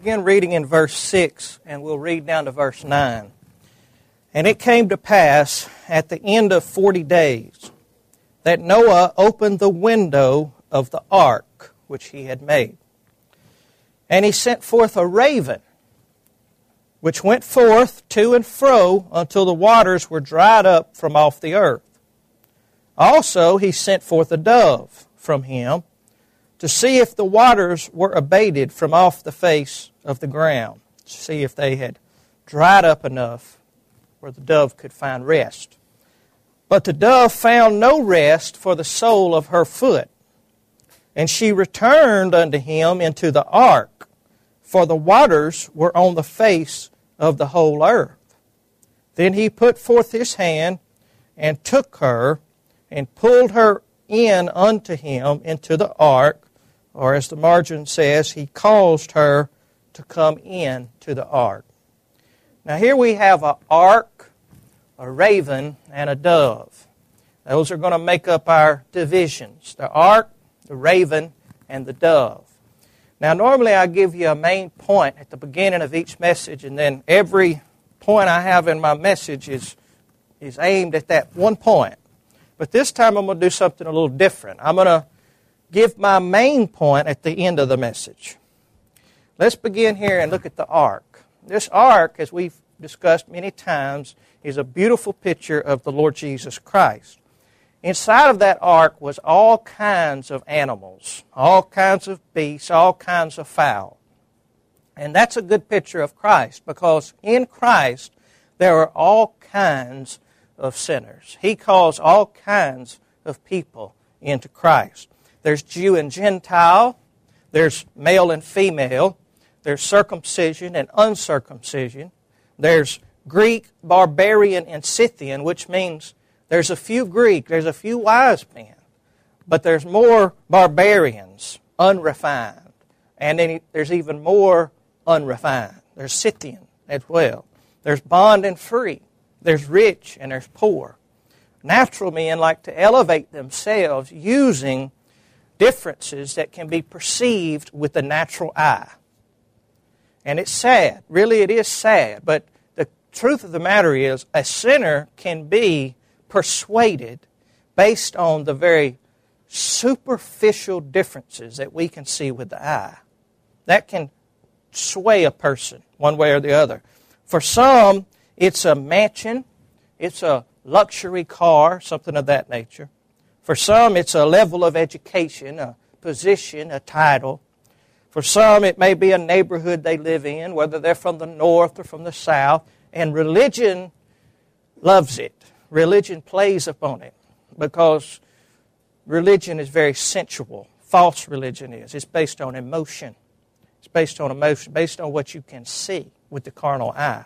begin reading in verse 6, and we'll read down to verse 9. And it came to pass at the end of 40 days that Noah opened the window of the ark which he had made. And he sent forth a raven, which went forth to and fro until the waters were dried up from off the earth. Also he sent forth a dove from him to see if the waters were abated from off the face of the ground, to see if they had dried up enough where the dove could find rest. But the dove found no rest for the sole of her foot. And she returned unto him into the ark, for the waters were on the face of the whole earth. Then he put forth his hand, and took her, and pulled her in unto him into the ark, or as the margin says, he caused her to come in to the ark. Now here we have an ark, a raven, and a dove. Those are going to make up our divisions. The ark, the raven, and the dove. Now normally I give you a main point at the beginning of each message, and then every point I have in my message is aimed at that one point. But this time I'm going to do something a little different. I'm going to give my main point at the end of the message. Let's begin here and look at the ark. This ark, as we've discussed many times, is a beautiful picture of the Lord Jesus Christ. Inside of that ark was all kinds of animals, all kinds of beasts, all kinds of fowl. And that's a good picture of Christ, because in Christ there are all kinds of sinners. He calls all kinds of people into Christ. There's Jew and Gentile, there's male and female, there's circumcision and uncircumcision, there's Greek, barbarian, and Scythian, which means there's a few Greek, there's a few wise men, but there's more barbarians, unrefined, and then there's even more unrefined. There's Scythian as well. There's bond and free. There's rich and there's poor. Natural men like to elevate themselves using differences that can be perceived with the natural eye. And it's sad. Really, it is sad. But the truth of the matter is, a sinner can be persuaded based on the very superficial differences that we can see with the eye. That can sway a person one way or the other. For some, it's a mansion, it's a luxury car, something of that nature. For some, it's a level of education, a position, a title. For some, it may be a neighborhood they live in, whether they're from the north or from the south. And religion loves it. Religion plays upon it, because religion is very sensual. False religion is. It's based on emotion. It's based on emotion, based on what you can see with the carnal eye.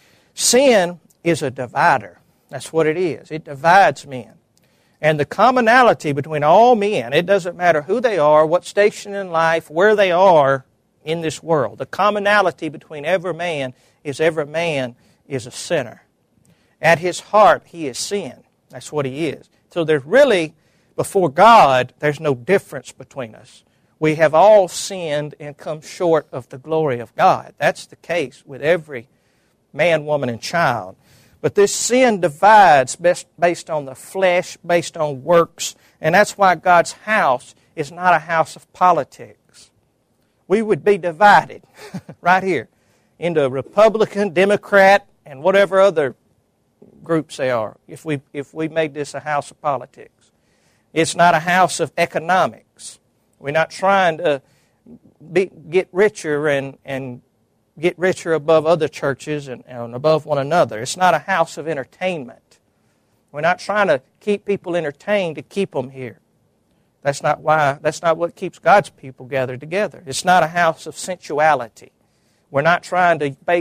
Sin is a divider. That's what it is. It divides men. And the commonality between all men, it doesn't matter who they are, what station in life, where they are in this world. The commonality between every man is a sinner. At his heart, he is sin. That's what he is. So there's really, before God, there's no difference between us. We have all sinned and come short of the glory of God. That's the case with every man, woman, and child. But this sin divides based on the flesh, based on works, and that's why God's house is not a house of politics. We would be divided right here into Republican, Democrat, and whatever other groups they are if we made this a house of politics. It's not a house of economics. We're not trying to get richer and get richer above other churches and above one another. It's not a house of entertainment. We're not trying to keep people entertained to keep them here. That's not what keeps God's people gathered together. It's not a house of sensuality. We're not trying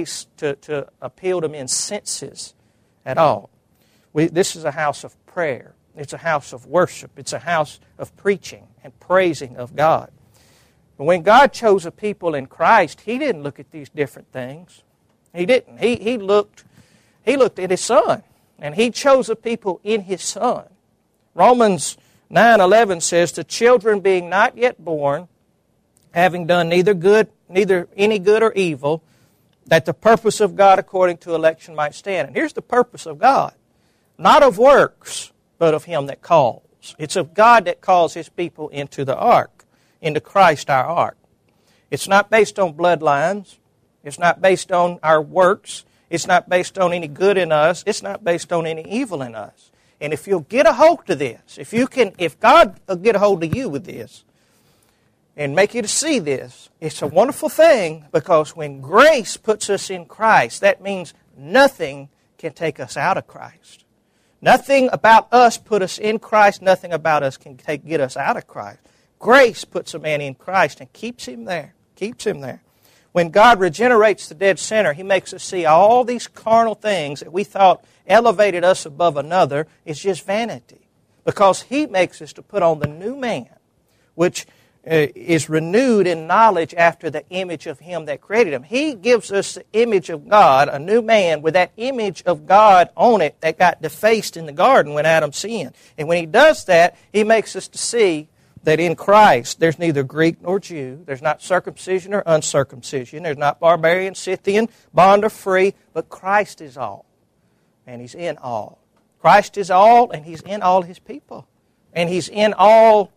to appeal to men's senses at all. This is a house of prayer. It's a house of worship. It's a house of preaching and praising of God. But when God chose a people in Christ, He didn't look at these different things. He didn't. He looked at His Son, and He chose a people in His Son. Romans 9:11 says, "The children being not yet born, having done neither good neither any good or evil, that the purpose of God according to election might stand. And here's the purpose of God. Not of works, but of Him that calls. It's of God that calls His people into the ark, into Christ our ark. It's not based on bloodlines. It's not based on our works. It's not based on any good in us. It's not based on any evil in us. And if you'll get a hold of this, if God will get a hold of you with this and make you to see this, it's a wonderful thing, because when grace puts us in Christ, that means nothing can take us out of Christ. Nothing about us put us in Christ. Nothing about us can get us out of Christ. Grace puts a man in Christ and keeps him there. Keeps him there. When God regenerates the dead sinner, He makes us see all these carnal things that we thought elevated us above another is just vanity. Because He makes us to put on the new man, which is renewed in knowledge after the image of Him that created him. He gives us the image of God, a new man with that image of God on it that got defaced in the garden when Adam sinned. And when He does that, He makes us to see that in Christ there's neither Greek nor Jew, there's not circumcision or uncircumcision, there's not barbarian, Scythian, bond or free, but Christ is all, and He's in all. Christ is all, and He's in all His people. And He's in all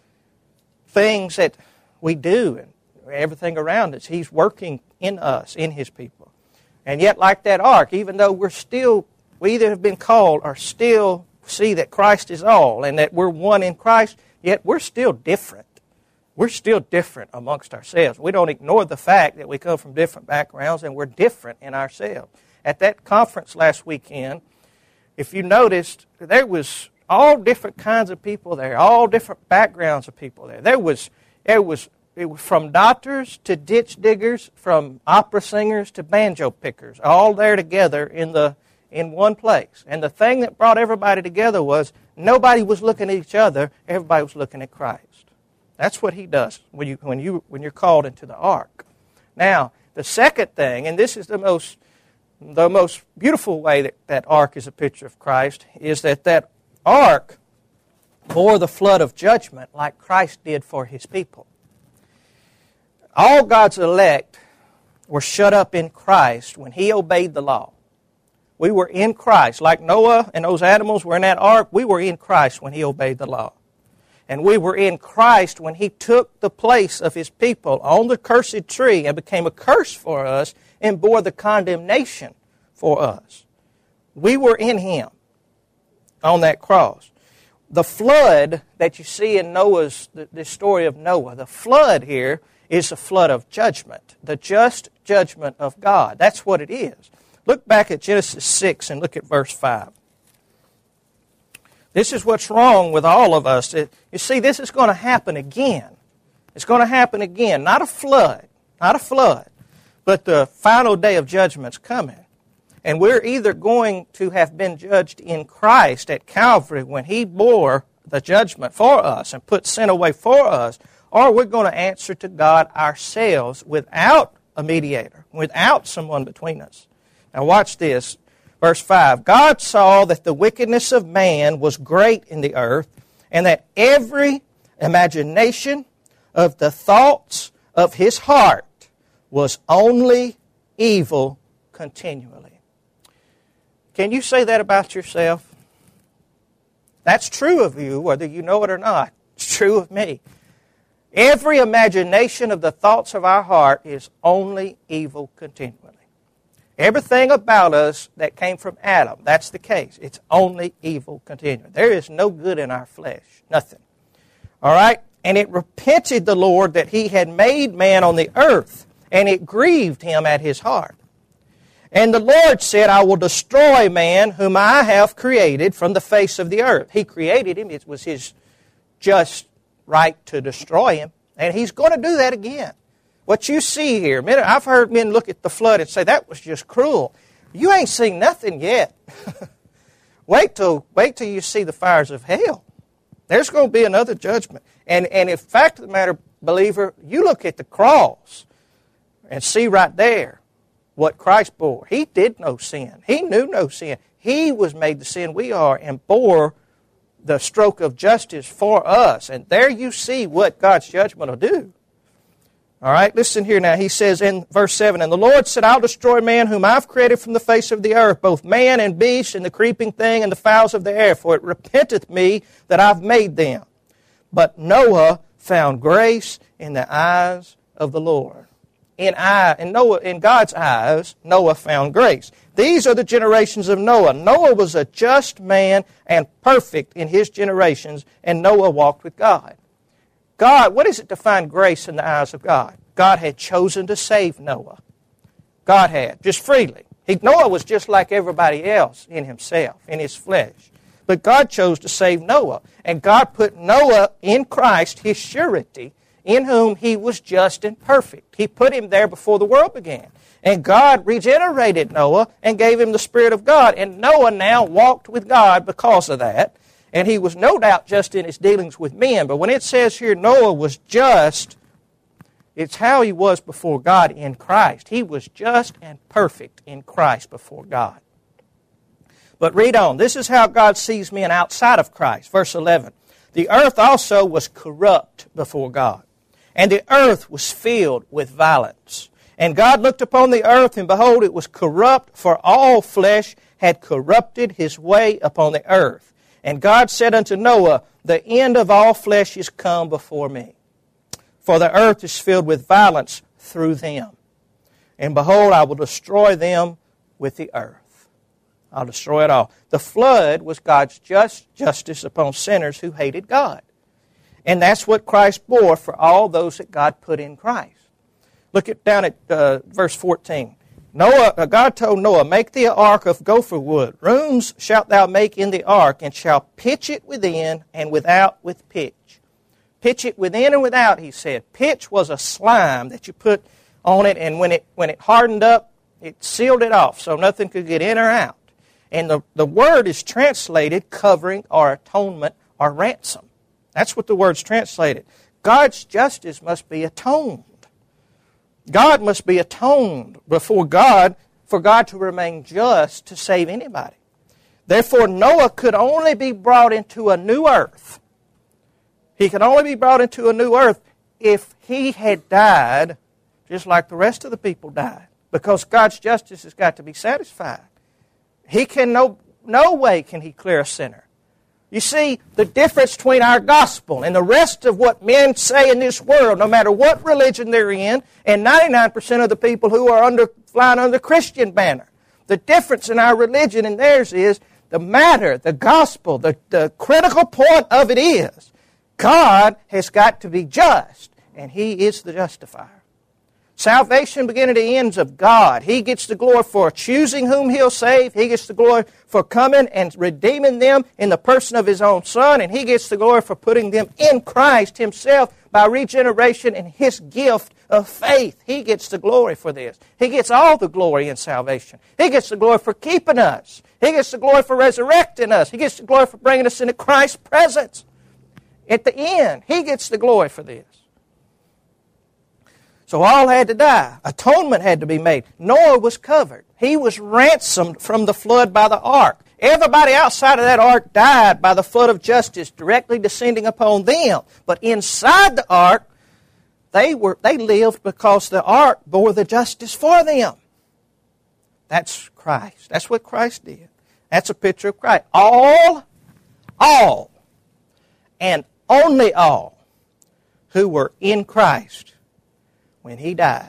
things that we do and everything around us. He's working in us, in His people. And yet, like that ark, even though we either have been called or still see that Christ is all and that we're one in Christ, yet we're still different. We're still different amongst ourselves. We don't ignore the fact that we come from different backgrounds and we're different in ourselves. At that conference last weekend, if you noticed, there was all different kinds of people there, all different backgrounds of people there. It was from doctors to ditch diggers, from opera singers to banjo pickers, all there together in one place. And the thing that brought everybody together was nobody was looking at each other, everybody was looking at Christ. That's what He does when you're called into the ark. Now, the second thing, and this is the most beautiful way that ark is a picture of Christ, is that ark bore the flood of judgment like Christ did for His people. All God's elect were shut up in Christ when He obeyed the law. We were in Christ. Like Noah and those animals were in that ark, we were in Christ when He obeyed the law. And we were in Christ when He took the place of His people on the cursed tree and became a curse for us and bore the condemnation for us. We were in Him on that cross. The flood that you see in the story of Noah, the flood here is a flood of judgment, the just judgment of God. That's what it is. Look back at Genesis 6 and look at verse 5. This is what's wrong with all of us. You see, this is going to happen again. It's going to happen again. Not a flood, but the final day of judgment's coming. And we're either going to have been judged in Christ at Calvary when He bore the judgment for us and put sin away for us, or we're going to answer to God ourselves without a mediator, without someone between us. Now watch this. Verse 5, God saw that the wickedness of man was great in the earth, and that every imagination of the thoughts of his heart was only evil continually. Can you say that about yourself? That's true of you, whether you know it or not. It's true of me. Every imagination of the thoughts of our heart is only evil continually. Everything about us that came from Adam, that's the case. It's only evil continually. There is no good in our flesh. Nothing. All right? And it repented the Lord that He had made man on the earth, and it grieved Him at His heart. And the Lord said, I will destroy man whom I have created from the face of the earth. He created him. It was His just right to destroy him. And He's going to do that again. What you see here, I've heard men look at the flood and say, that was just cruel. You ain't seen nothing yet. Wait till you see the fires of hell. There's going to be another judgment. And in fact of the matter, believer, you look at the cross and see right there what Christ bore. He did no sin. He knew no sin. He was made the sin we are and bore the stroke of justice for us. And there you see what God's judgment will do. All right, listen here now. He says in verse 7, "And the Lord said, I'll destroy man whom I've created from the face of the earth, both man and beast, and the creeping thing, and the fowls of the air, for it repenteth me that I've made them. But Noah found grace in the eyes of the Lord." In God's eyes, Noah found grace. These are the generations of Noah. Noah was a just man and perfect in his generations, and Noah walked with God. God, what is it to find grace in the eyes of God? God had chosen to save Noah. God had, just freely. Noah was just like everybody else in himself, in his flesh. But God chose to save Noah. And God put Noah in Christ, his surety, in whom he was just and perfect. He put him there before the world began. And God regenerated Noah and gave him the Spirit of God. And Noah now walked with God because of that. And he was no doubt just in his dealings with men. But when it says here Noah was just, it's how he was before God in Christ. He was just and perfect in Christ before God. But read on. This is how God sees men outside of Christ. Verse 11. "The earth also was corrupt before God, and the earth was filled with violence. And God looked upon the earth, and behold, it was corrupt, for all flesh had corrupted his way upon the earth. And God said unto Noah, The end of all flesh is come before me, for the earth is filled with violence through them. And behold, I will destroy them with the earth." I'll destroy it all. The flood was God's justice upon sinners who hated God. And that's what Christ bore for all those that God put in Christ. Look down at verse 14. God told Noah, "Make thee an ark of gopher wood. Rooms shalt thou make in the ark, and shall pitch it within and without with pitch." Pitch it within and without, he said. Pitch was a slime that you put on it, and when it hardened up, it sealed it off so nothing could get in or out. And the word is translated covering or atonement or ransom. That's what the word's translated. God's justice must be atoned. God must be atoned before God for God to remain just to save anybody. Therefore, Noah could only be brought into a new earth. He could only be brought into a new earth if he had died just like the rest of the people died, because God's justice has got to be satisfied. He can no way can he clear a sinner. You see, the difference between our gospel and the rest of what men say in this world, no matter what religion they're in, and 99% of the people who are flying under the Christian banner, the difference in our religion and theirs is the gospel, the critical point of it is God has got to be just, and He is the justifier. Salvation beginning to ends of God. He gets the glory for choosing whom He'll save. He gets the glory for coming and redeeming them in the person of His own Son. And He gets the glory for putting them in Christ Himself by regeneration and His gift of faith. He gets the glory for this. He gets all the glory in salvation. He gets the glory for keeping us. He gets the glory for resurrecting us. He gets the glory for bringing us into Christ's presence. At the end, He gets the glory for this. So all had to die. Atonement had to be made. Noah was covered. He was ransomed from the flood by the ark. Everybody outside of that ark died by the flood of justice directly descending upon them. But inside the ark, they lived because the ark bore the justice for them. That's Christ. That's what Christ did. That's a picture of Christ. All, and only all who were in Christ when He died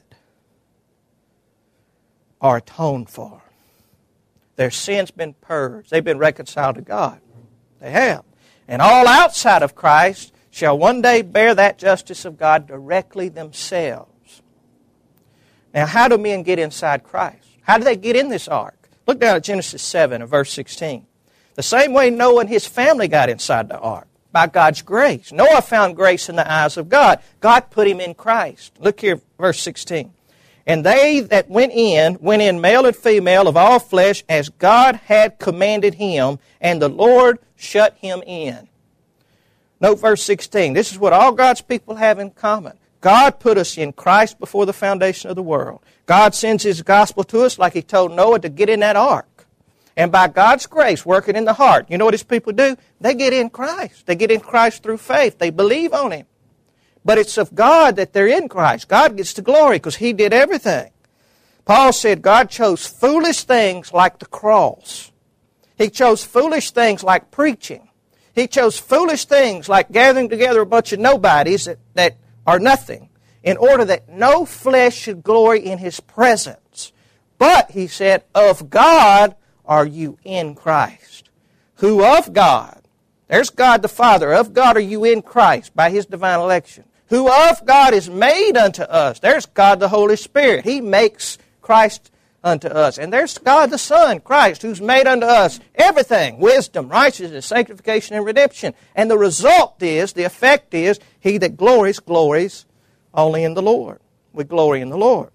are atoned for. Their sins been purged. They've been reconciled to God. They have. And all outside of Christ shall one day bear that justice of God directly themselves. Now, how do men get inside Christ? How do they get in this ark? Look down at Genesis 7 and verse 16. The same way Noah and his family got inside the ark. By God's grace. Noah found grace in the eyes of God. God put him in Christ. Look here, verse 16. And they that went in male and female of all flesh, as God had commanded him, and the Lord shut him in. Note verse 16. This is what all God's people have in common. God put us in Christ before the foundation of the world. God sends His gospel to us like He told Noah to get in that ark. And by God's grace working in the heart, you know what His people do? They get in Christ. They get in Christ through faith. They believe on Him. But it's of God that they're in Christ. God gets the glory because He did everything. Paul said God chose foolish things like the cross. He chose foolish things like preaching. He chose foolish things like gathering together a bunch of nobodies that are nothing in order that no flesh should glory in His presence. But, he said, of God are you in Christ. Who of God? There's God the Father. Of God are you in Christ by His divine election. Who of God is made unto us. There's God the Holy Spirit. He makes Christ unto us. And there's God the Son, Christ, who's made unto us everything. Wisdom, righteousness, sanctification, and redemption. And the result is, the effect is, he that glories, glories only in the Lord. We glory in the Lord.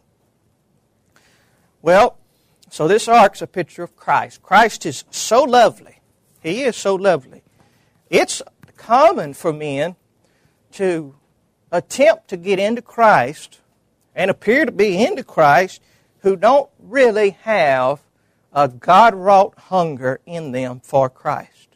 Well, so this ark's a picture of Christ. Christ is so lovely. He is so lovely. It's common for men to attempt to get into Christ and appear to be into Christ who don't really have a God-wrought hunger in them for Christ.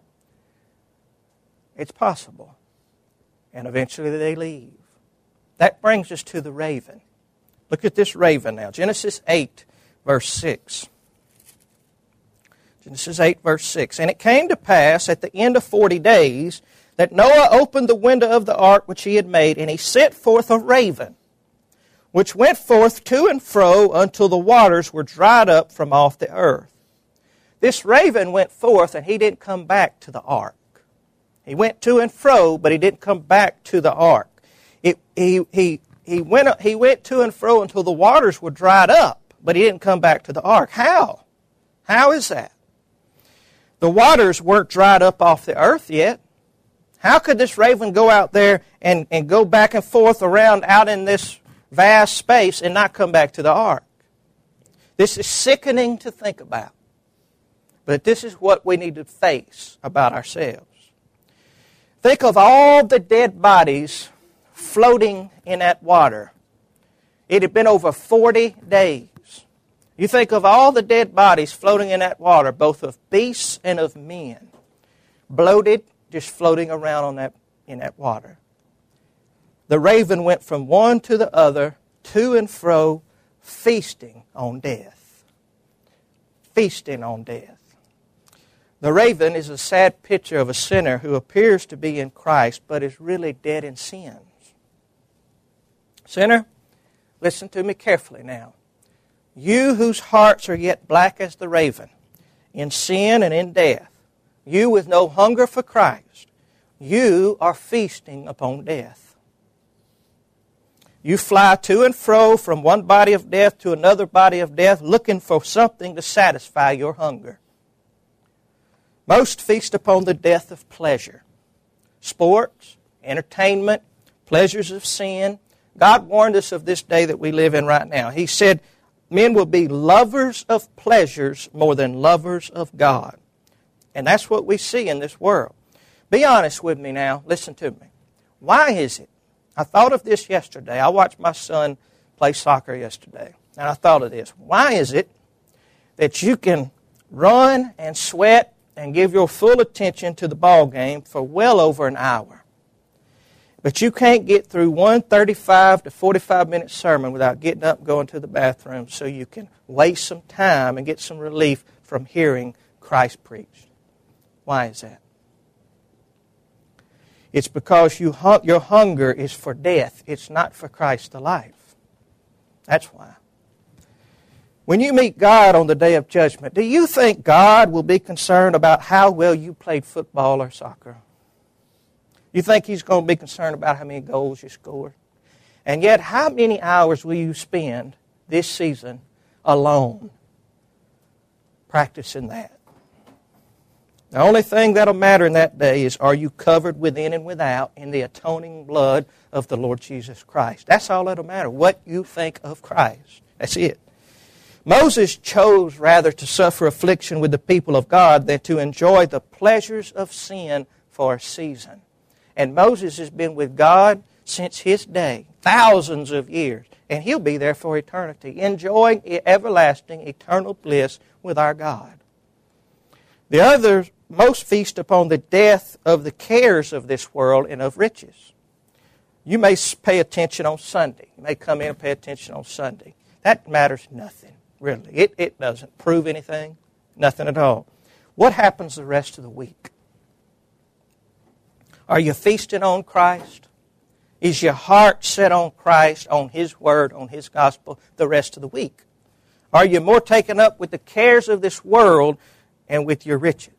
It's possible. And eventually they leave. That brings us to the raven. Look at this raven now. Genesis 8, verse 6. Genesis 8, verse 6. And it came to pass at the end of 40 days that Noah opened the window of the ark which he had made, and he sent forth a raven, which went forth to and fro until the waters were dried up from off the earth. This raven went forth, and he didn't come back to the ark. He went to and fro, but he didn't come back to the ark. He went to and fro until the waters were dried up, but he didn't come back to the ark. How? How is that? The waters weren't dried up off the earth yet. How could this raven go out there and go back and forth around out in this vast space and not come back to the ark? This is sickening to think about. But this is what we need to face about ourselves. Think of all the dead bodies floating in that water. It had been over 40 days. You think of all the dead bodies floating in that water, both of beasts and of men, bloated, just floating around in that water. The raven went from one to the other, to and fro, feasting on death. Feasting on death. The raven is a sad picture of a sinner who appears to be in Christ, but is really dead in sins. Sinner, listen to me carefully now. You whose hearts are yet black as the raven, in sin and in death, you with no hunger for Christ, you are feasting upon death. You fly to and fro from one body of death to another body of death, looking for something to satisfy your hunger. Most feast upon the death of pleasure. Sports, entertainment, pleasures of sin. God warned us of this day that we live in right now. He said, men will be lovers of pleasures more than lovers of God. And that's what we see in this world. Be honest with me now. Listen to me. Why is it? I thought of this yesterday. I watched my son play soccer yesterday. And I thought of this. Why is it that you can run and sweat and give your full attention to the ball game for well over an hour, but you can't get through one 35 to 45-minute sermon without getting up and going to the bathroom so you can waste some time and get some relief from hearing Christ preached? Why is that? It's because your hunger is for death. It's not for Christ the life. That's why. When you meet God on the day of judgment, do you think God will be concerned about how well you played football or soccer? You think He's going to be concerned about how many goals you scored? And yet, how many hours will you spend this season alone practicing that? The only thing that'll matter in that day is, are you covered within and without in the atoning blood of the Lord Jesus Christ? That's all that'll matter, what you think of Christ. That's it. Moses chose rather to suffer affliction with the people of God than to enjoy the pleasures of sin for a season. And Moses has been with God since his day, thousands of years, and he'll be there for eternity, enjoying everlasting, eternal bliss with our God. The others most feast upon the death of the cares of this world and of riches. You may pay attention on Sunday. You may come in and pay attention on Sunday. That matters nothing, really. It doesn't prove anything, nothing at all. What happens the rest of the week? Are you feasting on Christ? Is your heart set on Christ, on His Word, on His gospel the rest of the week? Are you more taken up with the cares of this world and with your riches?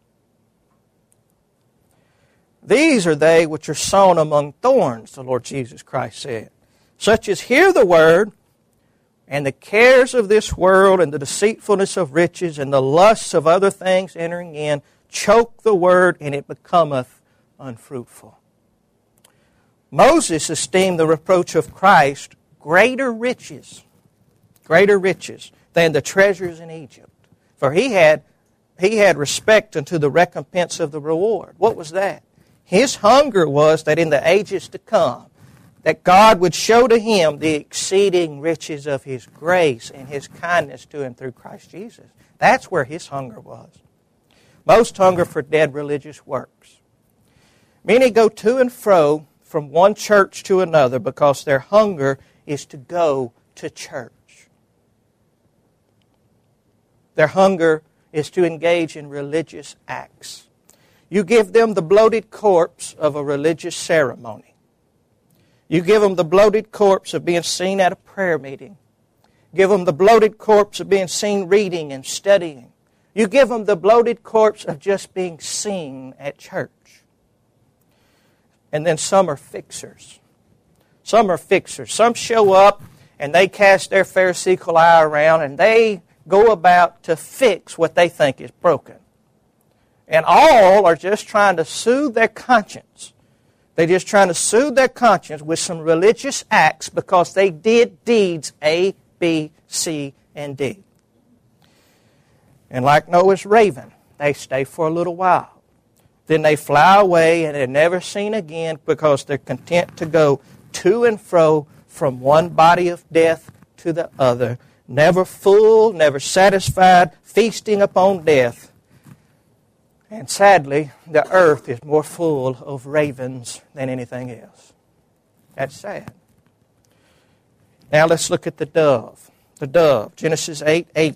These are they which are sown among thorns, the Lord Jesus Christ said. Such as hear the word, and the cares of this world, and the deceitfulness of riches, and the lusts of other things entering in, choke the word, and it becometh unfruitful. Moses esteemed the reproach of Christ greater riches than the treasures in Egypt. For he had respect unto the recompense of the reward. What was that? His hunger was that in the ages to come, that God would show to him the exceeding riches of His grace and His kindness to him through Christ Jesus. That's where his hunger was. Most hunger for dead religious works. Many go to and fro from one church to another because their hunger is to go to church. Their hunger is to engage in religious acts. You give them the bloated corpse of a religious ceremony. You give them the bloated corpse of being seen at a prayer meeting. Give them the bloated corpse of being seen reading and studying. You give them the bloated corpse of just being seen at church. And then some are fixers. Some are fixers. Some show up and they cast their pharisaical eye around and they go about to fix what they think is broken. And all are just trying to soothe their conscience. They're just trying to soothe their conscience with some religious acts because they did deeds A, B, C, and D. And like Noah's raven, they stay for a little while. Then they fly away and they're never seen again because they're content to go to and fro from one body of death to the other, never full, never satisfied, feasting upon death. And sadly, the earth is more full of ravens than anything else. That's sad. Now let's look at the dove. The dove, Genesis 8:8.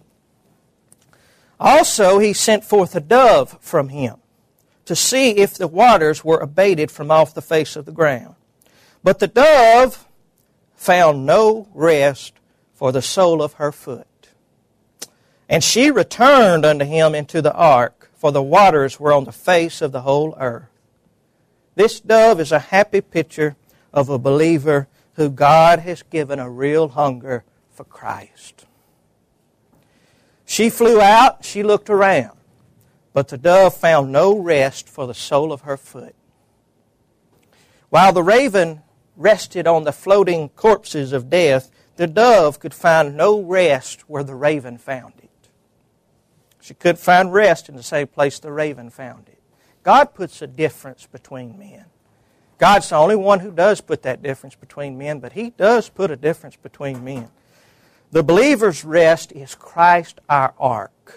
Also he sent forth a dove from him to see if the waters were abated from off the face of the ground. But the dove found no rest for the sole of her foot. And she returned unto him into the ark, for the waters were on the face of the whole earth. This dove is a happy picture of a believer who God has given a real hunger for Christ. She flew out, she looked around, but the dove found no rest for the sole of her foot. While the raven rested on the floating corpses of death, the dove could find no rest where the raven found it. She couldn't find rest in the same place the raven found it. God puts a difference between men. God's the only one who does put that difference between men, but He does put a difference between men. The believer's rest is Christ our ark.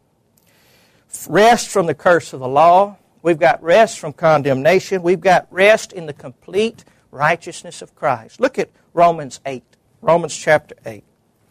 Rest from the curse of the law. We've got rest from condemnation. We've got rest in the complete righteousness of Christ. Look at Romans 8. Romans chapter 8.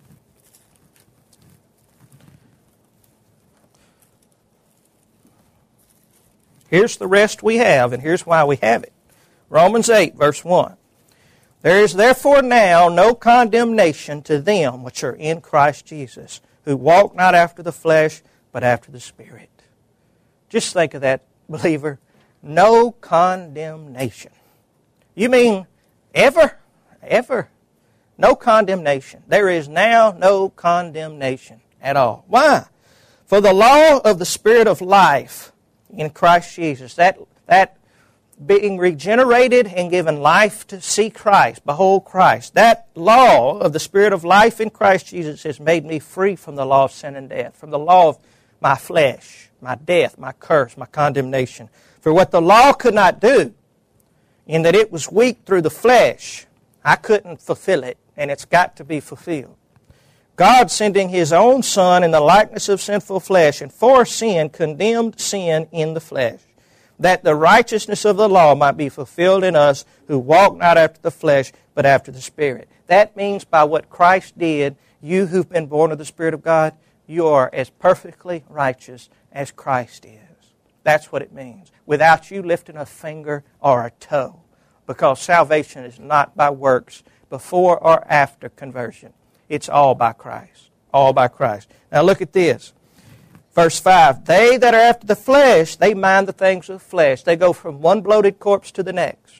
Here's the rest we have, and here's why we have it. Romans 8, verse 1. There is therefore now no condemnation to them which are in Christ Jesus, who walk not after the flesh, but after the Spirit. Just think of that, believer. No condemnation. You mean ever? Ever? No condemnation. There is now no condemnation at all. Why? For the law of the Spirit of life in Christ Jesus, that being regenerated and given life to see Christ, behold Christ, that law of the Spirit of life in Christ Jesus has made me free from the law of sin and death, from the law of my flesh, my death, my curse, my condemnation. For what the law could not do, in that it was weak through the flesh, I couldn't fulfill it, and it's got to be fulfilled. God, sending His own Son in the likeness of sinful flesh, and for sin condemned sin in the flesh, that the righteousness of the law might be fulfilled in us who walk not after the flesh, but after the Spirit. That means by what Christ did, you who've been born of the Spirit of God, you are as perfectly righteous as Christ is. That's what it means. Without you lifting a finger or a toe. Because salvation is not by works before or after conversion. It's all by Christ. All by Christ. Now look at this. Verse 5, they that are after the flesh, they mind the things of the flesh. They go from one bloated corpse to the next.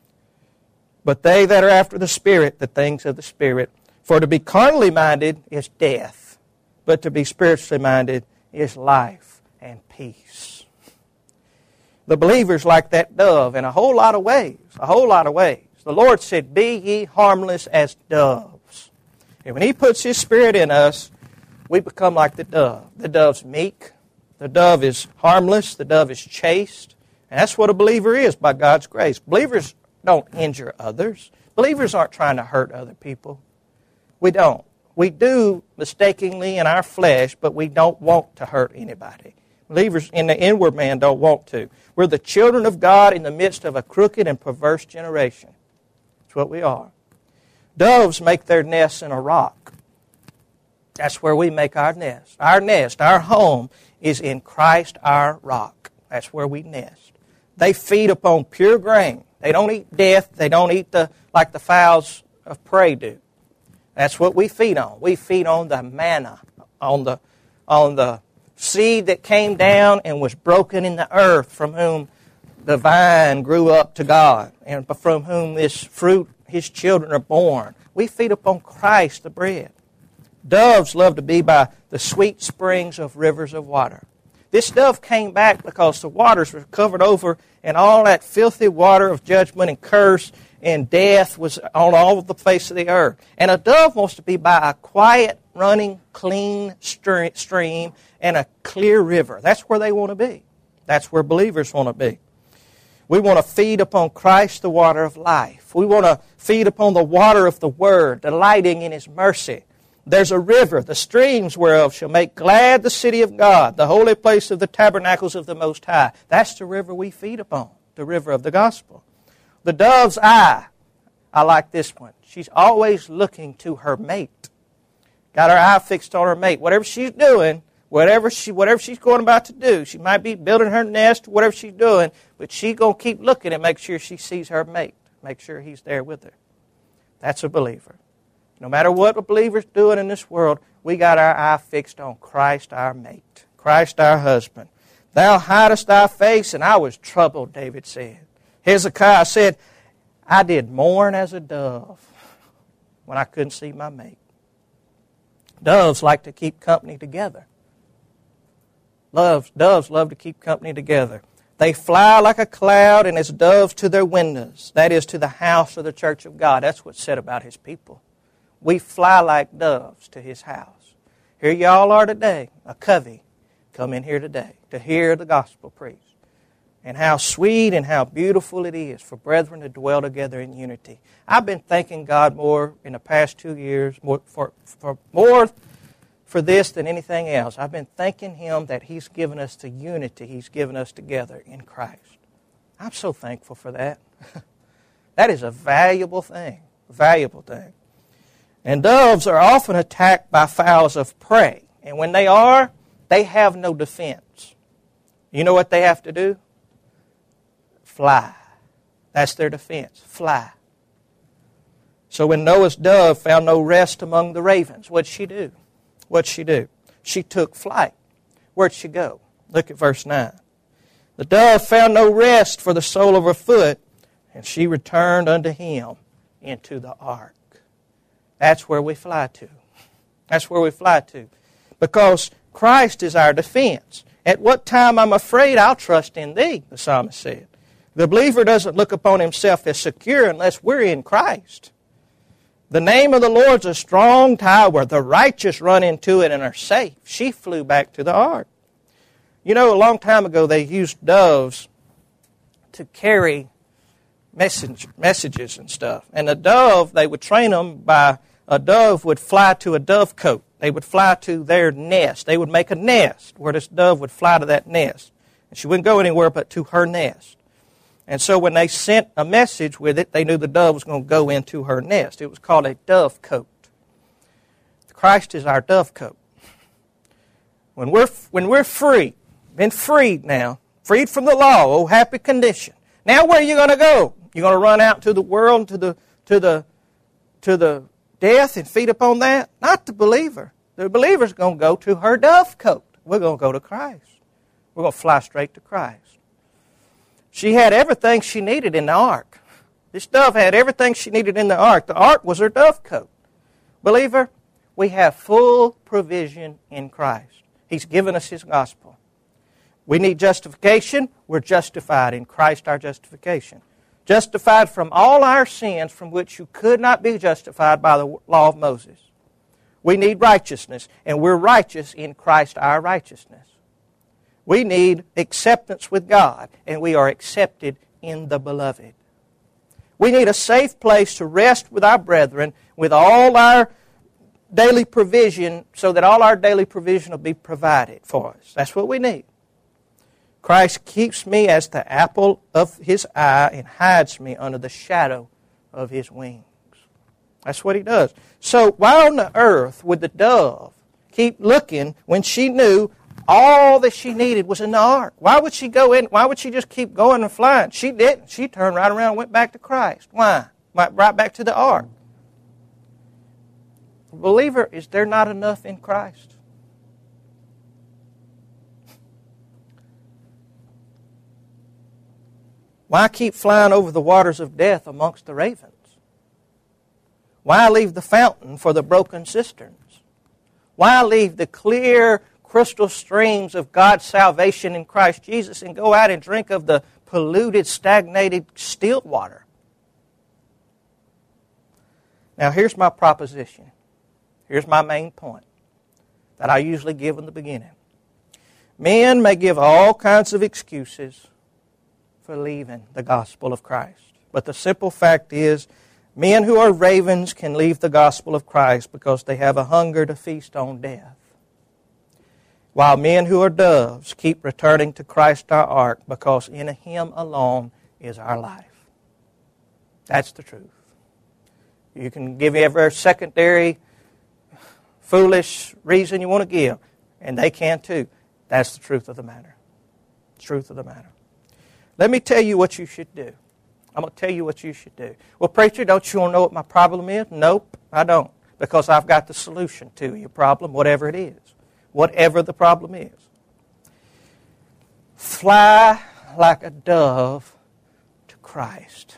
But they that are after the Spirit, the things of the Spirit. For to be carnally minded is death, but to be spiritually minded is life and peace. The believer's like that dove in a whole lot of ways. A whole lot of ways. The Lord said, be ye harmless as doves. And when He puts His Spirit in us, we become like the dove. The dove's meek. The dove is harmless. The dove is chaste. And that's what a believer is by God's grace. Believers don't injure others. Believers aren't trying to hurt other people. We don't. We do mistakenly in our flesh, but we don't want to hurt anybody. Believers in the inward man don't want to. We're the children of God in the midst of a crooked and perverse generation. That's what we are. Doves make their nests in a rock. That's where we make our nest. Our nest, our home, is in Christ our rock. That's where we nest. They feed upon pure grain. They don't eat death. They don't eat like the fowls of prey do. That's what we feed on. We feed on the manna, on the seed that came down and was broken in the earth, from whom the vine grew up to God, and from whom this fruit, His children, are born. We feed upon Christ, the bread. Doves love to be by the sweet springs of rivers of water. This dove came back because the waters were covered over, and all that filthy water of judgment and curse and death was on all the face of the earth. And a dove wants to be by a quiet, running, clean stream and a clear river. That's where they want to be. That's where believers want to be. We want to feed upon Christ, the water of life. We want to feed upon the water of the Word, delighting in His mercy. There's a river, the streams whereof shall make glad the city of God, the holy place of the tabernacles of the Most High. That's the river we feed upon, the river of the gospel. The dove's eye, I like this one. She's always looking to her mate. Got her eye fixed on her mate. Whatever she's doing, whatever she's going about to do, she might be building her nest, whatever she's doing, but she's going to keep looking and make sure she sees her mate, make sure he's there with her. That's a believer. No matter what a believer's doing in this world, we got our eye fixed on Christ our mate, Christ our husband. Thou hidest thy face, and I was troubled, David said. Hezekiah said, I did mourn as a dove when I couldn't see my mate. Doves like to keep company together. Doves love to keep company together. They fly like a cloud and as doves to their windows. That is, to the house of the church of God. That's what's said about His people. We fly like doves to His house. Here y'all are today, a covey, come in here today to hear the gospel preached. And how sweet and how beautiful it is for brethren to dwell together in unity. I've been thanking God more in the past 2 years, more for this than anything else. I've been thanking Him that He's given us the unity He's given us together in Christ. I'm so thankful for that. That is a valuable thing, valuable thing. And doves are often attacked by fowls of prey. And when they are, they have no defense. You know what they have to do? Fly. That's their defense. Fly. So when Noah's dove found no rest among the ravens, what'd she do? What'd she do? She took flight. Where'd she go? Look at verse 9. The dove found no rest for the sole of her foot, and she returned unto him into the ark. That's where we fly to. That's where we fly to. Because Christ is our defense. At what time I'm afraid, I'll trust in Thee, the psalmist said. The believer doesn't look upon himself as secure unless we're in Christ. The name of the Lord's a strong tower. The righteous run into it and are safe. She flew back to the ark. You know, a long time ago they used doves to carry messages and stuff. And a dove, they would train them by a dove would fly to a dovecote. They would fly to their nest. They would make a nest where this dove would fly to that nest. And she wouldn't go anywhere but to her nest. And so when they sent a message with it, they knew the dove was going to go into her nest. It was called a dove cote. Christ is our dove cote. When we're free, been freed now, freed from the law, oh happy condition. Now where are you going to go? You're going to run out into the world, to the death and feed upon that? Not the believer. The believer's going to go to her dove cote. We're going to go to Christ. We're going to fly straight to Christ. She had everything she needed in the ark. This dove had everything she needed in the ark. The ark was her dove cote. Believer, we have full provision in Christ. He's given us His gospel. We need justification. We're justified in Christ, our justification. Justified from all our sins from which you could not be justified by the law of Moses. We need righteousness, and we're righteous in Christ, our righteousness. We need acceptance with God, and we are accepted in the Beloved. We need a safe place to rest with our brethren with all our daily provision, so that all our daily provision will be provided for us. That's what we need. Christ keeps me as the apple of His eye and hides me under the shadow of His wings. That's what He does. So why on the earth would the dove keep looking when she knew all that she needed was in the ark? Why would she go in? Why would she just keep going and flying? She didn't. She turned right around and went back to Christ. Why? Right back to the ark. Believer, is there not enough in Christ? Why keep flying over the waters of death amongst the ravens? Why leave the fountain for the broken cisterns? Why leave the clear crystal streams of God's salvation in Christ Jesus and go out and drink of the polluted, stagnated, still water? Now here's my proposition. Here's my main point that I usually give in the beginning. Men may give all kinds of excuses for leaving the gospel of Christ. But the simple fact is, men who are ravens can leave the gospel of Christ because they have a hunger to feast on death. While men who are doves keep returning to Christ our ark because in Him alone is our life. That's the truth. You can give every secondary foolish reason you want to give, and they can too. That's the truth of the matter. Truth of the matter. Let me tell you what you should do. I'm going to tell you what you should do. Well, preacher, don't you want to know what my problem is? Nope, I don't. Because I've got the solution to your problem, whatever it is. Whatever the problem is. Fly like a dove to Christ.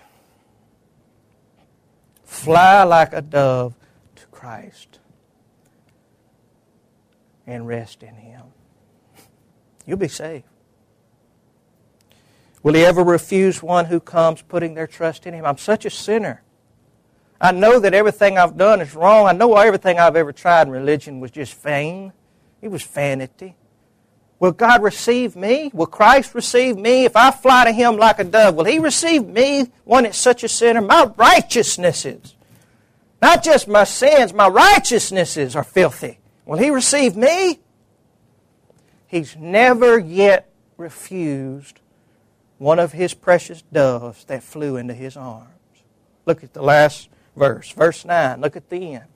Fly like a dove to Christ. And rest in Him. You'll be saved. Will He ever refuse one who comes putting their trust in Him? I'm such a sinner. I know that everything I've done is wrong. I know everything I've ever tried in religion was just vain. It was vanity. Will God receive me? Will Christ receive me? If I fly to Him like a dove, will He receive me, one that's such a sinner? My righteousnesses, not just my sins, my righteousnesses are filthy. Will He receive me? He's never yet refused one of His precious doves that flew into His arms. Look at the last verse, verse 9. Look at the end.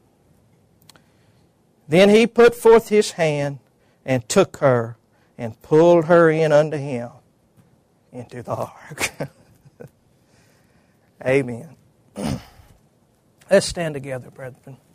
Then He put forth His hand and took her and pulled her in unto Him into the ark. Amen. Let's stand together, brethren.